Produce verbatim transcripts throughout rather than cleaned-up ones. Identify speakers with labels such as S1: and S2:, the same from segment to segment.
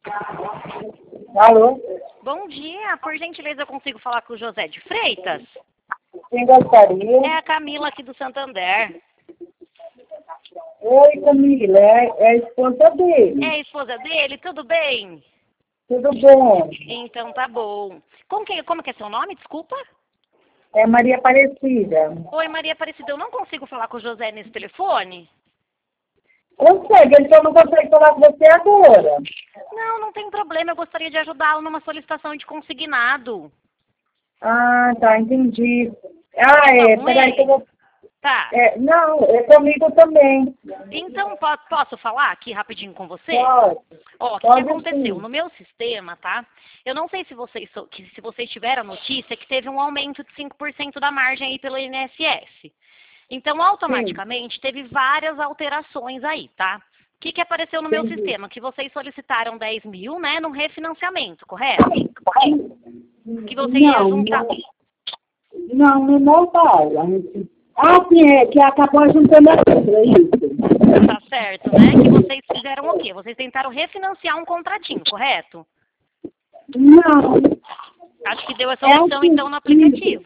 S1: Alô?
S2: Bom dia, por gentileza eu consigo falar com o José de Freitas?
S1: Quem gostaria?
S2: É a Camila aqui do Santander.
S1: Oi, Camila, é, é a esposa dele.
S2: É a esposa dele, tudo bem?
S1: Tudo bom?
S2: Então tá bom. Como que, como que é seu nome, desculpa?
S1: É Maria Aparecida.
S2: Oi, Maria Aparecida, eu não consigo falar com o José nesse telefone?
S1: Consegue, ele só não consegue falar com você agora.
S2: Não, não tem problema, eu gostaria de ajudá-lo numa solicitação de consignado.
S1: Ah, tá, entendi. Ah,
S2: É só
S1: é,
S2: com
S1: peraí que eu
S2: ele?
S1: vou...
S2: Tá.
S1: É, não, é comigo também.
S2: Então, po- posso falar aqui rapidinho com você?
S1: Pode,
S2: Ó, o que, que
S1: pode
S2: aconteceu?
S1: sim.
S2: No meu sistema, tá? Eu não sei se vocês, sou- que, se vocês tiveram a notícia que teve um aumento de cinco por cento da margem aí pelo I N S S. Então,
S1: Sim,
S2: automaticamente, teve várias alterações aí, tá? O que, que apareceu no meu
S1: entendi.
S2: sistema? Que vocês solicitaram dez mil, né, num refinanciamento, correto? Que você ia
S1: Não,
S2: juntar...
S1: não, não, no normal. a gente- Ah, sim, é que acabou juntando a outra, é isso.
S2: Tá certo, né? Que vocês fizeram o quê? Vocês tentaram refinanciar um contratinho, correto?
S1: Não,
S2: Acho que deu essa
S1: é
S2: opção,
S1: assim,
S2: então, no aplicativo.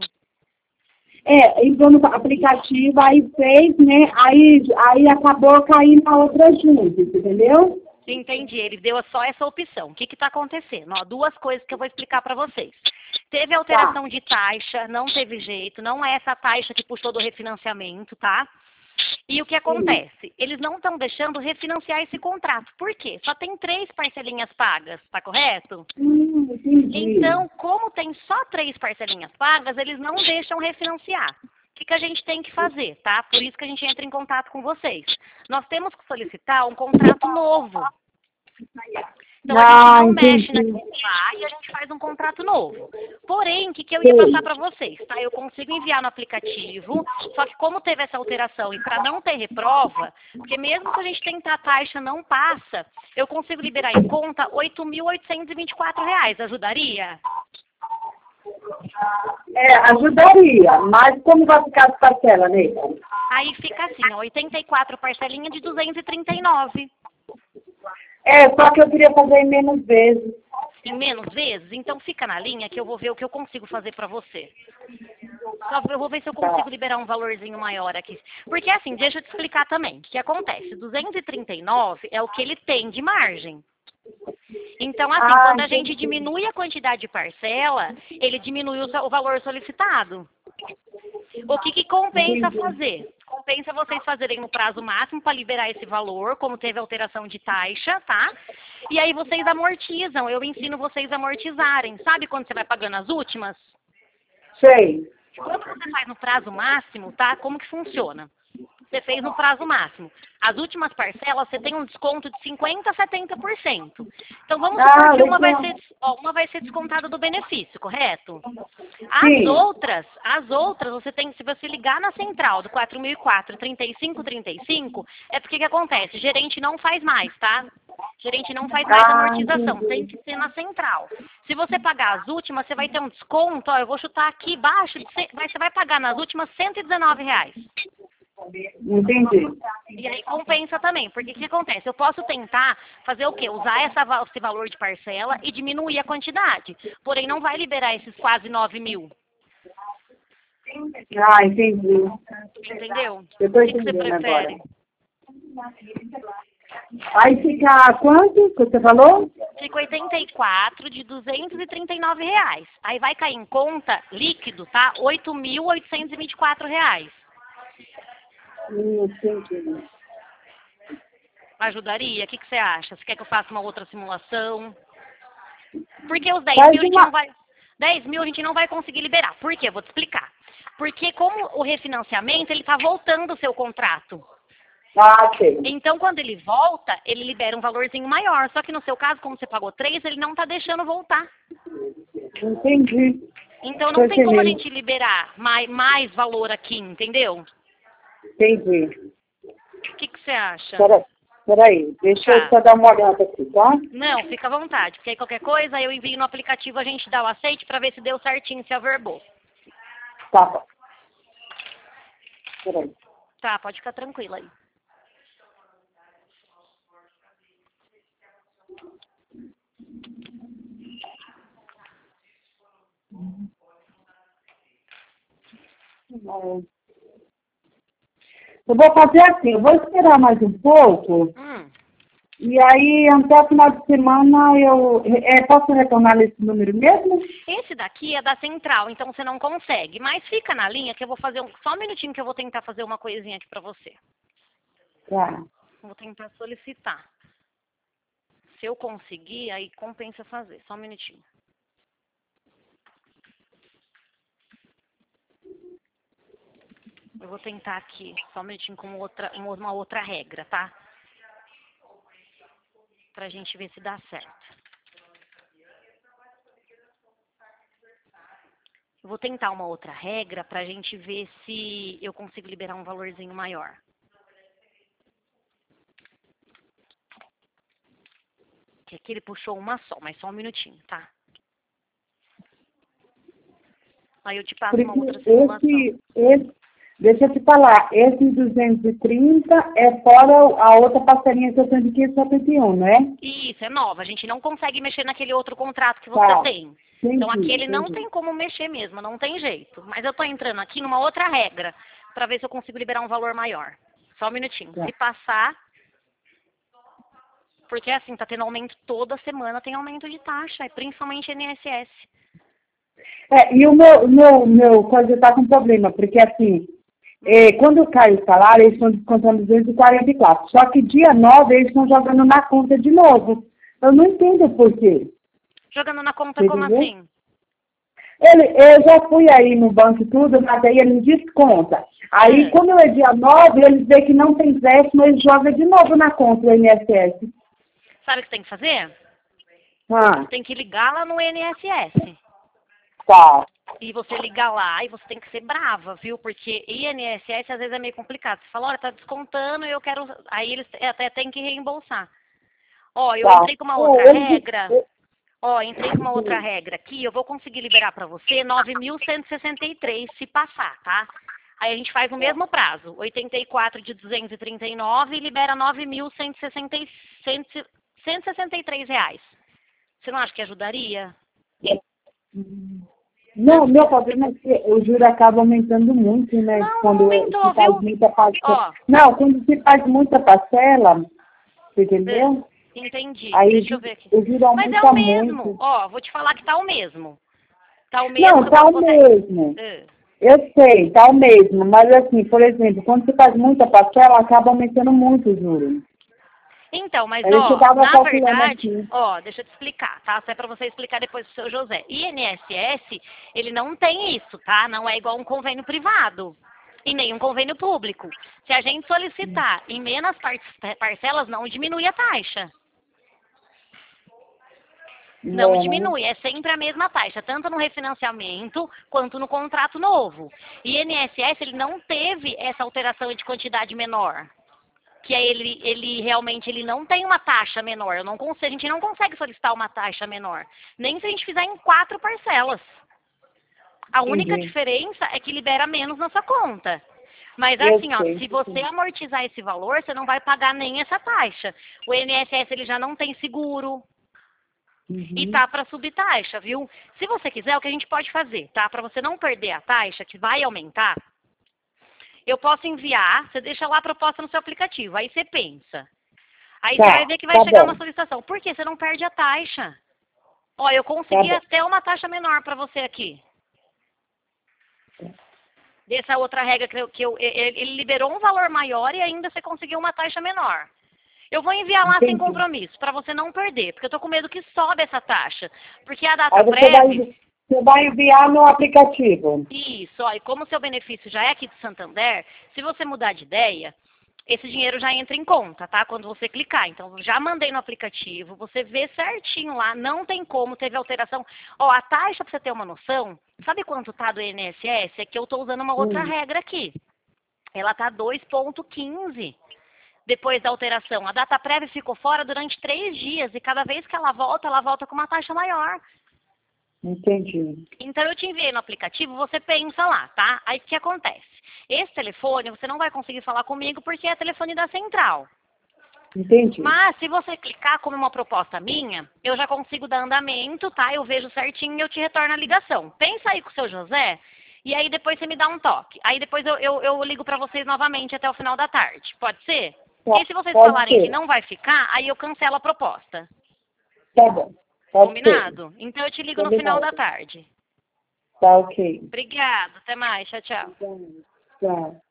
S1: é, entrou no aplicativo, aí fez, né, aí, aí acabou caindo a outra junto, entendeu?
S2: Entendi, ele deu só essa opção. O que está acontecendo? Ó, duas coisas que eu vou explicar para vocês. Teve alteração de taxa, não teve jeito, não é essa taxa que puxou do refinanciamento, tá? E o que acontece? Eles não estão deixando refinanciar esse contrato. Por quê? Só tem três parcelinhas pagas, tá correto?
S1: Hum, entendi.
S2: Então, como tem só três parcelinhas pagas, eles não deixam refinanciar. O que, que a gente tem que fazer, tá? Por isso que a gente entra em contato com vocês. Nós temos que solicitar um contrato novo. Então, a gente
S1: Ah,
S2: não mexe
S1: entendi.
S2: naquilo lá e a gente faz um contrato novo. Porém, o que, que eu ia
S1: Sei.
S2: passar para vocês, tá? Eu consigo enviar no aplicativo, só que como teve essa alteração e para não ter reprova, porque mesmo que a gente tentar a taxa não passa, eu consigo liberar em conta oito mil oitocentos e vinte e quatro reais. Ajudaria?
S1: É, ajudaria, mas como vai ficar as parcelas, né?
S2: Aí fica assim, ó, oitenta e quatro parcelinha de duzentos e trinta e nove.
S1: É, só que eu queria fazer em menos vezes.
S2: Em menos vezes? Então fica na linha que eu vou ver o que eu consigo fazer para você. Só eu vou ver se eu consigo liberar um valorzinho maior aqui. Porque assim, deixa eu te explicar também. O que acontece? duzentos e trinta e nove é o que ele tem de margem. Então, assim,
S1: Ah,
S2: quando a gente
S1: entendi.
S2: diminui a quantidade de parcela, ele diminui o, o valor solicitado. O que, que compensa
S1: Entendi.
S2: fazer? Compensa vocês fazerem no prazo máximo para liberar esse valor, como teve alteração de taxa, tá? E aí vocês amortizam, eu ensino vocês a amortizarem. Sabe quando você vai pagando as últimas?
S1: Sei.
S2: Quando você faz no prazo máximo, tá? Como que funciona? Você fez no prazo máximo. As últimas parcelas, você tem um desconto de cinquenta por cento a setenta por cento. Então, vamos supor
S1: Ah,
S2: que uma vai,
S1: legal.
S2: ser, ó, uma vai ser descontada do benefício, correto? As
S1: Sim.
S2: outras, as outras, você tem, se você ligar na central do quatro mil e quatro, trinta e cinco trinta e cinco, é porque que acontece? Gerente não faz mais, tá? Gerente não faz mais
S1: Ah,
S2: amortização,
S1: entendi.
S2: tem que ser na central. Se você pagar as últimas, você vai ter um desconto, ó, eu vou chutar aqui baixo, de ce- vai- você vai pagar nas últimas cento e dezenove reais.
S1: Entendi.
S2: E aí compensa também, porque o que acontece? Eu posso tentar fazer o quê? Usar essa, va- esse valor de parcela e diminuir a quantidade. Porém, não vai liberar esses quase nove mil.
S1: Ah, entendi.
S2: Entendeu?
S1: Eu tô
S2: O que, que você
S1: entendendo
S2: prefere?
S1: agora. Aí fica quanto que você falou?
S2: Fica oitenta e quatro de duzentos e trinta e nove reais. Aí vai cair em conta líquido, tá? oito mil oitocentos e vinte e quatro reais.
S1: Hum, entendi.
S2: Ajudaria? O que, que você acha? Você quer que eu faça uma outra simulação? Porque os dez
S1: Faz
S2: mil a gente
S1: uma...
S2: não vai. dez mil a gente não vai conseguir liberar. Por quê? Vou te explicar. Porque como o refinanciamento, ele está voltando o seu contrato.
S1: Ah, sei.
S2: Então, quando ele volta, ele libera um valorzinho maior. Só que no seu caso, como você pagou três, ele não está deixando voltar.
S1: Entendi.
S2: Então,
S1: Tô
S2: não tem como a
S1: entendendo.
S2: gente liberar mais, mais valor aqui, entendeu?
S1: Entendi.
S2: O que, que você acha?
S1: Pera, peraí, deixa eu
S2: Tá.
S1: só dar uma olhada aqui, tá?
S2: Não, fica à vontade. Porque aí qualquer coisa, eu envio no aplicativo, a gente dá o aceite para ver se deu certinho, se averbou.
S1: Tá bom. Peraí.
S2: Tá, pode ficar tranquila aí.
S1: Eu vou fazer assim, eu vou esperar mais um pouco,
S2: Hum.
S1: e aí até o final de semana eu é, posso retornar nesse número mesmo?
S2: Esse daqui é da central, então você não consegue. Mas fica na linha que eu vou fazer um, só um minutinho que eu vou tentar fazer uma coisinha aqui pra você.
S1: Tá.
S2: Vou tentar solicitar. Se eu conseguir, aí compensa fazer. Só um minutinho. Eu vou tentar aqui, só um minutinho, com outra, uma outra regra, tá? Pra gente ver se dá certo. Eu vou tentar uma outra regra pra gente ver se eu consigo liberar um valorzinho maior. Que aqui ele puxou uma só, mas só um minutinho, tá? Aí eu te passo uma outra
S1: Porque
S2: simulação.
S1: esse, esse, deixa eu te falar, esse duzentos e trinta é fora a outra parcelinha que eu tenho de quinhentos e setenta e um, não é?
S2: Isso, é nova. A gente não consegue mexer naquele outro contrato que você
S1: Tá.
S2: tem.
S1: Entendi,
S2: Então aquele não
S1: entendi.
S2: tem como mexer mesmo, não tem jeito. Mas eu tô entrando aqui numa outra regra pra ver se eu consigo liberar um valor maior. Só um minutinho.
S1: Tá.
S2: Se passar, porque assim, tá tendo aumento toda semana, tem aumento de taxa, e principalmente I N S S.
S1: É, e o meu, meu, meu coisa está com problema, porque assim, é, quando cai o salário, eles estão descontando duzentos e quarenta e quatro. Só que dia nove eles estão jogando na conta de novo. Eu não entendo por quê.
S2: Jogando na conta
S1: Você
S2: como
S1: entendeu?
S2: assim?
S1: Ele, eu já fui aí no banco e tudo, mas aí eles descontam. Aí,
S2: É.
S1: quando é dia nove, eles veem que não tem décimo, eles jogam de novo na conta do I N S S.
S2: Sabe o que você tem que fazer?
S1: Ah,
S2: Você tem que ligar lá no I N S S.
S1: tá.
S2: E você ligar lá e você tem que ser brava, viu? Porque I N S S às vezes é meio complicado. Você fala, olha, tá descontando e eu quero... Aí eles até têm que reembolsar. Ó, eu
S1: Tá.
S2: entrei com uma
S1: Ô,
S2: outra
S1: eles-
S2: regra. Ó, entrei com uma outra regra aqui. Eu vou conseguir liberar pra você nove mil cento e sessenta e três se passar, tá? Aí a gente faz o mesmo prazo. oitenta e quatro de duzentos e trinta e nove e libera nove mil cento e sessenta e três reais. Você não acha que ajudaria?
S1: Não, meu problema é que o juro acaba aumentando muito, né?
S2: Não,
S1: Quando
S2: não aumentou,
S1: se faz
S2: viu?
S1: muita parcela.
S2: Ó.
S1: Não, quando se faz muita parcela, você entendeu?
S2: Entendi.
S1: Aí
S2: Deixa eu ver aqui.
S1: o juro
S2: Mas é
S1: aumenta
S2: o mesmo.
S1: muito.
S2: Ó, vou te falar que tá o mesmo. Tá o mesmo.
S1: Não,
S2: eu
S1: tá
S2: vou-
S1: o
S2: vou-
S1: mesmo.
S2: É.
S1: Eu sei, tá o mesmo. Mas assim, por exemplo, quando você faz muita parcela, acaba aumentando muito o juro.
S2: Então, mas
S1: Aí você
S2: ó,
S1: tava
S2: na
S1: calculando
S2: verdade,
S1: aqui.
S2: ó, deixa eu te explicar, tá? Isso é pra você explicar depois pro seu José. I N S S, ele não tem isso, tá? Não é igual um convênio privado e nem um convênio público. Se a gente solicitar em menos par- parcelas, não diminui a taxa. Não
S1: Não.
S2: diminui, é sempre a mesma taxa, tanto no refinanciamento quanto no contrato novo. E I N S S, ele não teve essa alteração de quantidade menor. Que aí ele, ele realmente ele não tem uma taxa menor. Eu não consigo, a gente não consegue solicitar uma taxa menor. Nem se a gente fizer em quatro parcelas. A única
S1: Entendi.
S2: diferença é que libera menos na sua conta. Mas
S1: Eu
S2: assim, ó,
S1: sei,
S2: se você
S1: sim.
S2: amortizar esse valor, você não vai pagar nem essa taxa. O I N S S ele já não tem seguro. E
S1: Uhum.
S2: tá para subir taxa, viu? Se você quiser, o que a gente pode fazer, tá? Para você não perder a taxa, que vai aumentar, eu posso enviar, você deixa lá a proposta no seu aplicativo, aí você pensa. Aí
S1: Tá,
S2: você vai ver que vai
S1: tá
S2: chegar
S1: bom.
S2: uma solicitação. Por quê? Você não perde a taxa. Ó, eu
S1: Tá
S2: consegui
S1: bom.
S2: até uma taxa menor para você aqui. Dessa outra regra que, eu, que eu, ele liberou um valor maior e ainda você conseguiu uma taxa menor. Eu vou enviar lá sem
S1: Entendi.
S2: compromisso, para você não perder, porque eu tô com medo que sobe essa taxa. Porque a
S1: Aí
S2: data
S1: você vai,
S2: prévia...
S1: você vai enviar no aplicativo.
S2: Isso, ó, e como o seu benefício já é aqui de Santander, se você mudar de ideia, esse dinheiro já entra em conta, tá? Quando você clicar. Então, já mandei no aplicativo, você vê certinho lá, não tem como, teve alteração. Ó, a taxa, pra você ter uma noção, sabe quanto tá do I N S S? É que eu tô usando uma outra
S1: Hum.
S2: regra aqui. Ela tá dois ponto quinze depois da alteração. A data prévia ficou fora durante três dias e cada vez que ela volta, ela volta com uma taxa maior.
S1: Entendi.
S2: Então eu te enviei no aplicativo, você pensa lá, tá? Aí o que acontece? Esse telefone você não vai conseguir falar comigo porque é telefone da central.
S1: Entendi.
S2: Mas se você clicar como uma proposta minha, eu já consigo dar andamento, tá? Eu vejo certinho e eu te retorno a ligação. Pensa aí com o seu José E aí depois você me dá um toque. Aí depois eu, eu, eu ligo para vocês novamente até o final da tarde. Pode ser?
S1: Tá,
S2: E se vocês
S1: pode
S2: falarem
S1: ser.
S2: que não vai ficar, aí eu cancelo a proposta.
S1: Tá bom. Pode
S2: Combinado? Então eu te ligo no final da
S1: Combinado.
S2: tarde.
S1: Tá ok.
S2: Obrigada. Até mais. Tchau, tchau.
S1: Tchau.